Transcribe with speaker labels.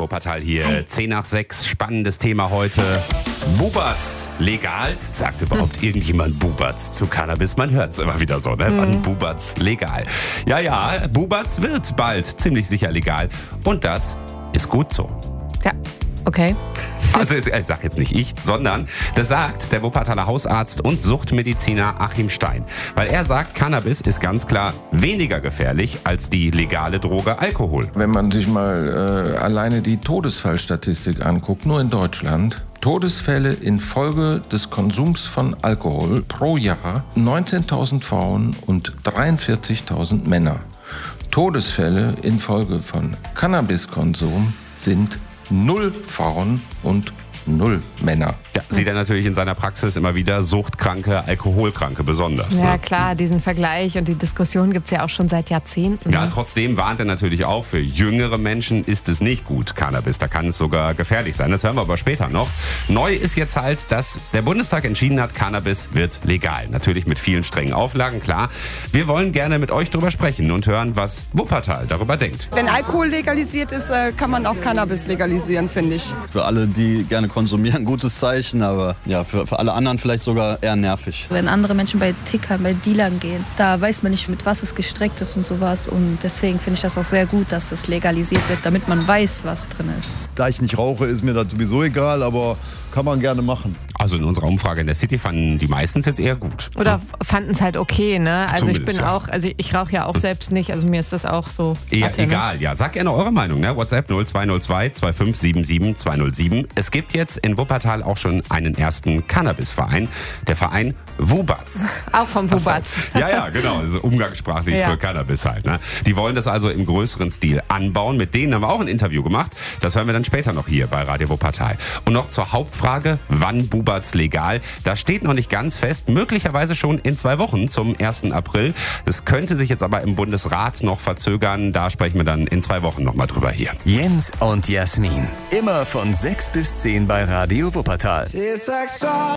Speaker 1: Wuppertal hier. 10 nach 6, spannendes Thema heute. Buberts legal? Sagt überhaupt irgendjemand Buberts zu Cannabis? Man hört es immer wieder so, ne? Wann Buberts legal? Ja, Buberts wird bald ziemlich sicher legal. Und das ist gut so.
Speaker 2: Ja, okay.
Speaker 1: Also ich sage jetzt nicht ich, sondern das sagt der Wuppertaler Hausarzt und Suchtmediziner Achim Stein. Weil er sagt, Cannabis ist ganz klar weniger gefährlich als die legale Droge Alkohol.
Speaker 3: Wenn man sich mal alleine die Todesfallstatistik anguckt, nur in Deutschland, Todesfälle infolge des Konsums von Alkohol pro Jahr 19.000 Frauen und 43.000 Männer. Todesfälle infolge von Cannabiskonsum sind 0 Frauen und 0 Männer.
Speaker 1: Ja, sieht er natürlich in seiner Praxis immer wieder Suchtkranke, Alkoholkranke besonders.
Speaker 2: Ja,
Speaker 1: ne?
Speaker 2: klar, diesen Vergleich und die Diskussion gibt es ja auch schon seit Jahrzehnten.
Speaker 1: Ja, trotzdem warnt er natürlich auch, für jüngere Menschen ist es nicht gut, Cannabis. Da kann es sogar gefährlich sein. Das hören wir aber später noch. Neu ist jetzt halt, dass der Bundestag entschieden hat, Cannabis wird legal. Natürlich mit vielen strengen Auflagen, klar. Wir wollen gerne mit euch drüber sprechen und hören, was Wuppertal darüber denkt.
Speaker 4: Wenn Alkohol legalisiert ist, kann man auch Cannabis legalisieren, finde ich.
Speaker 5: Für alle, die gerne konsumieren, ein gutes Zeichen, aber ja, für alle anderen vielleicht sogar eher nervig.
Speaker 6: Wenn andere Menschen bei Tickern, bei Dealern gehen, da weiß man nicht, mit was es gestreckt ist und sowas. Und deswegen finde ich das auch sehr gut, dass es legalisiert wird, damit man weiß, was drin ist.
Speaker 7: Da ich nicht rauche, ist mir das sowieso egal, aber kann man gerne machen.
Speaker 1: Also in unserer Umfrage in der City fanden die meistens jetzt eher gut.
Speaker 2: Oder fanden es halt okay, ne? Also
Speaker 1: Zumindest,
Speaker 2: ich bin
Speaker 1: ja.
Speaker 2: auch, also ich rauche ja auch selbst nicht, also mir ist das auch so.
Speaker 1: Eher
Speaker 2: Latte, ne?
Speaker 1: egal, ja. Sag gerne eure Meinung, ne? WhatsApp 0202 2577 207. Es gibt jetzt in Wuppertal auch schon einen ersten Cannabisverein, der Verein Wuberts.
Speaker 2: Auch vom Buberts.
Speaker 1: Ja, genau. Also umgangssprachlich
Speaker 2: Ja.
Speaker 1: für Cannabis halt. Ne? Die wollen das also im größeren Stil anbauen. Mit denen haben wir auch ein Interview gemacht. Das hören wir dann später noch hier bei Radio Wuppertal. Und noch zur Hauptfrage, wann Buberts legal? Da steht noch nicht ganz fest. Möglicherweise schon in 2 Wochen zum 1. April. Das könnte sich jetzt aber im Bundesrat noch verzögern. Da sprechen wir dann in 2 Wochen nochmal drüber hier.
Speaker 8: Jens und Jasmin. Immer von 6 bis 10 bei Radio Wuppertal.